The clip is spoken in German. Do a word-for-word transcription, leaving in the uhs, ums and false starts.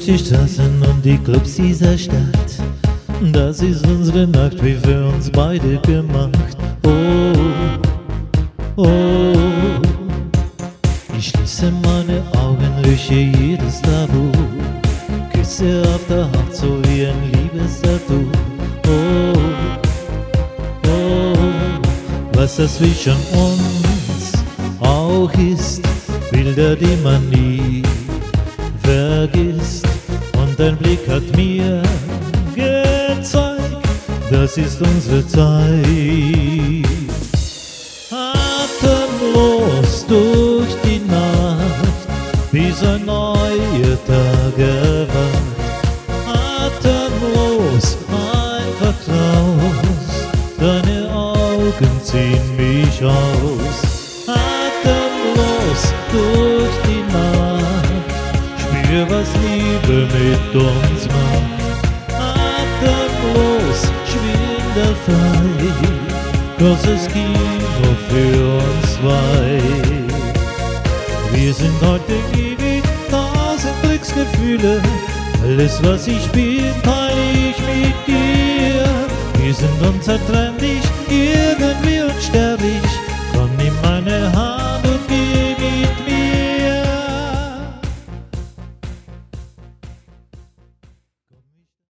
die Straßen und die Clubs dieser Stadt. Das ist unsere Nacht, wie für uns beide gemacht. Oh, oh. Ich schließe meine Augen, lösche jedes Tabu, küsse auf der Haut, so wie ein Liebestattoo. Oh, oh. Was das zwischen uns auch ist, Bilder, die man nie vergisst. Und dein Blick hat mir gezeigt, das ist unsere Zeit. Atemlos durch die Nacht, bis ein neuer Tag erwacht. Atemlos, einfach raus, deine Augen ziehen mich aus. Atemlos durch die Nacht, spür, was Liebe mit uns macht. Atemlos, schwindelfrei, großes Kino für uns zwei. Wir sind heute ewig, tausend Glücksgefühle, alles was ich bin, teile ich mit dir. Wir sind unzertrennlich,